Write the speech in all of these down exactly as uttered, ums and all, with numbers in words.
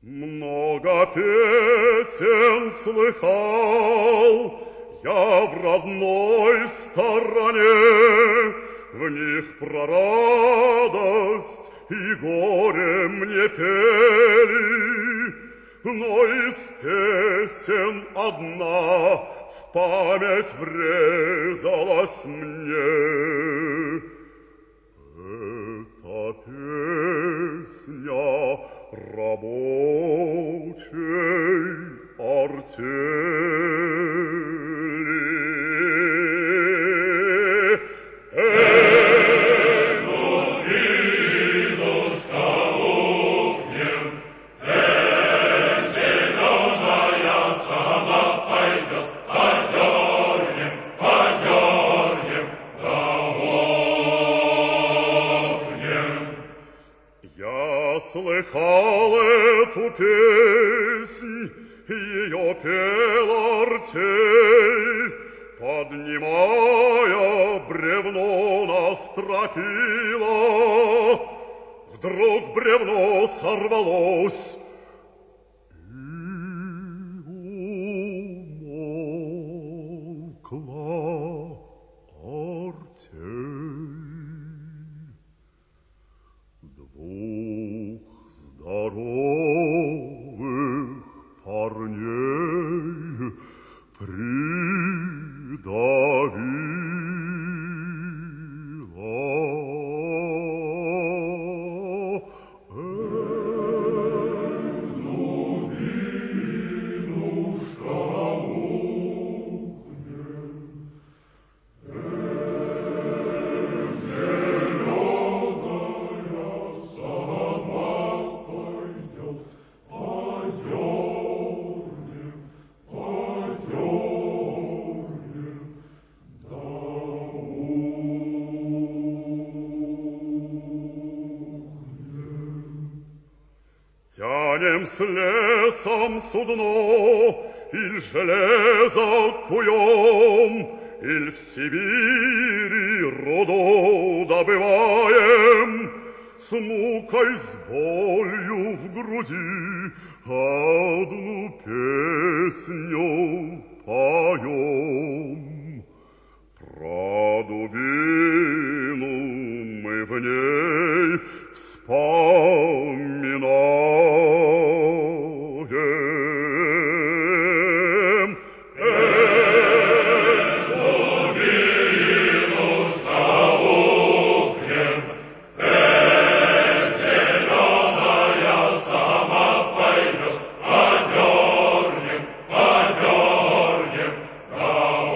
Много песен слыхал я в родной стороне, в них про радость и горе мне пели, но из песен одна в память врезалась мне. Это песня рабочей артели. Эго, винушка лопнем, зеленая сама пойдет, подернем, подернем, да лопнем. Я слыхал эту песнь, ее пела артель, поднимая бревно на стропила. Вдруг бревно сорвалось и умолкла артель. Двух здоровых парней придавило. Эну винушка лопнем, зеленая сама пойдет, подернем, подернем, да ухнем. Тянем с лесом судно, иль железо куем, иль в Сибири руду добываем, с мукой, с болью в груди одну песню поем. Про дубину мы в ней вспоминаем. Эну винушка лопнем, зеленая сама пойдет, подернем, подернем, да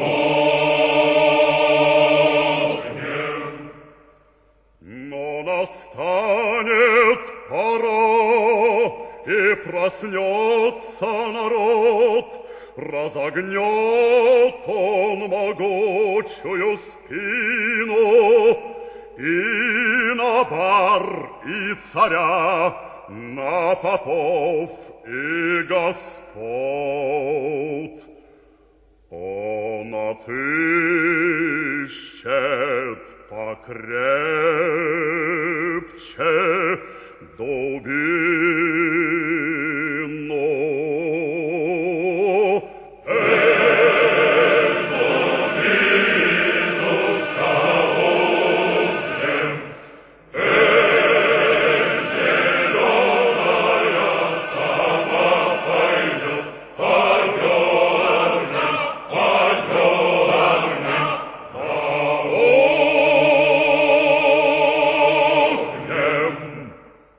ухнем. Но настанет пора, и проснется народ, разогнет он могучую спину, и на бар, и царя, на попов и господ он отыщет покрепче дубину.